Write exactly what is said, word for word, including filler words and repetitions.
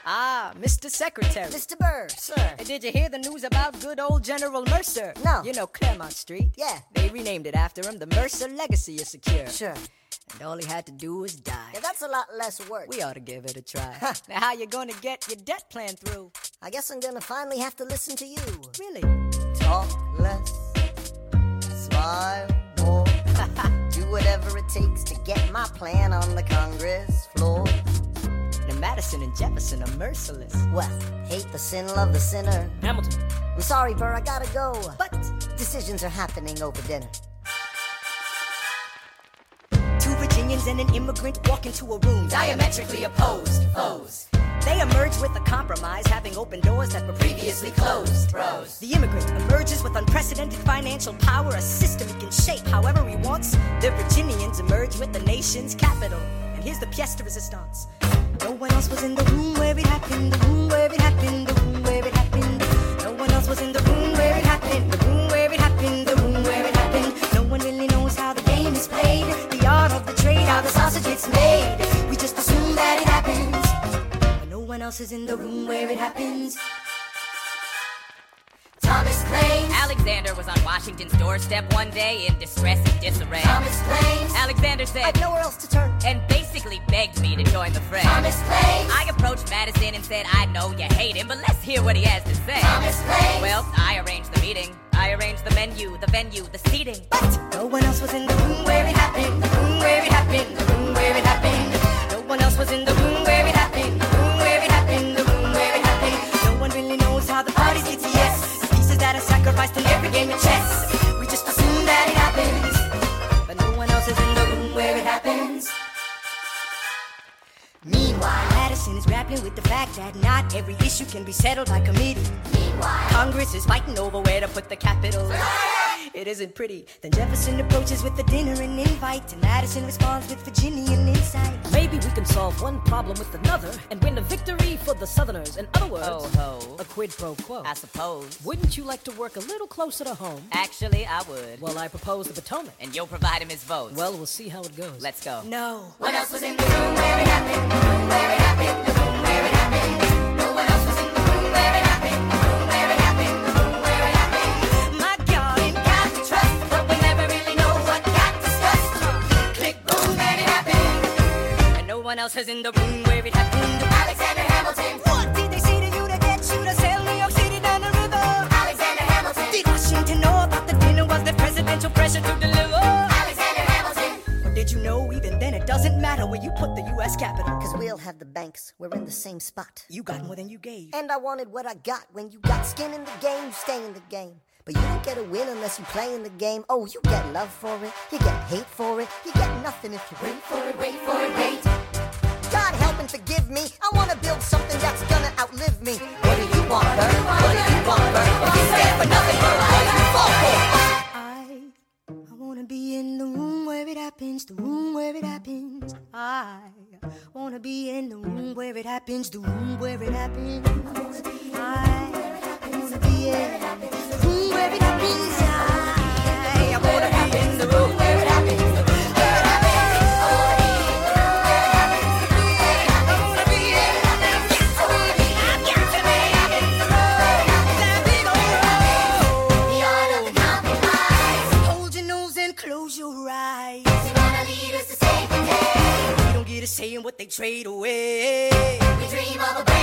Ah, Mister Secretary. Mister Burr, sir. Hey, did you hear the news about good old General Mercer? No. You know Claremont Street? Yeah. They renamed it after him. The Mercer legacy is secure. Sure. And all he had to do was die. Yeah, that's a lot less work. We ought to give it a try. Now, how you gonna get your debt plan through? I guess I'm gonna finally have to listen to you. Really? Talk less, smile more. Do whatever it takes to get my plan on the Congress floor. Now, Madison and Jefferson are merciless. Well, hate the sin, love the sinner. Hamilton. I'm sorry, Burr, I gotta go. But decisions are happening over dinner. Two Virginians and an immigrant walk into a room, diametrically opposed foes. They emerge with a compromise, having opened doors that were previously closed. Bros. The immigrant emerges with unprecedented financial power, a system he can shape however he wants. The Virginians emerge with the nation's capital. And here's the pièce de résistance. No one else was in the room where it happened, the room where it happened, the room where it happened. No one else was in the room where it happened, the room where it happened, the room where it happened. No one really knows how the game is played, the art of the trade, how the sausage gets made. We just assume that it happens. No one else is in the room where it happens. Thomas claims Alexander was on Washington's doorstep one day in distress and disarray. Thomas claims Alexander said, I've nowhere else to turn. And basically begged me to join the fray. Thomas claims I approached Madison and said, I know you hate him, but let's hear what he has to say. Thomas claims Well, I arranged the meeting. I arranged the menu, the venue, the seating. But no one else was in the room where it happened, the room where it happened, the room where it happened. No one else was in the room where it happened, the room where it happened, the room where it happened. No one really knows how the parties get to yes. The pieces that are sacrificed in every game of chess. We just assume that it happens, but no one else is in the room where it happens. Meanwhile, Madison is grappling with the fact that not every issue can be settled by committee. Meanwhile, Congress is fighting over where to put the capital. It isn't pretty. Then Jefferson approaches with a dinner and invite, and Madison responds with Virginian insight. Maybe we can solve one problem with another and win a victory for the Southerners. In other words, Oh ho, a quid pro quo. I suppose. Wouldn't you like to work a little closer to home? Actually, I would. Well, I propose the Potomac. And you'll provide him his votes. Well, we'll see how it goes. Let's go. No. What else was in the room where it happened, the room where it happened, the room where it happened. No one else was in the room where it happened, the room where it happened, the room where it happened. My God, Ain't got to trust, but we never really know what got discussed. Click, boom, and it happened. and no one else is in the room where it happened. Alexander Hamilton. What did they say to you to get you to sail New York City down the river? Alexander Hamilton. Did Washington know about the dinner? Was there presidential pressure to deliver? Alexander Hamilton. Or did you know even then it doesn't matter where you put the U S Capitol? Cause we'll have the banks, we're in the same spot. You got more than you gave. And I wanted what I got. When you got skin in the game, you stay in the game. But you don't get a win unless you play in the game. Oh, you get love for it, you get hate for it, you get nothing if you wait for it, wait for it, wait. God help and forgive me, I wanna build something that's gonna outlive me. What do you want, Bert? What do you want, Bert? If you stand for nothing, Bert, what do you fall for? I, I wanna be in the room where it happens, the room where it happens. I wanna be in the room where it happens, the room where it happens. I wanna be in the room where it happens. I, I wanna be in the room where it happens, the room where it happens. Lead us to save the day. We don't get a say in what they trade away. We dream of a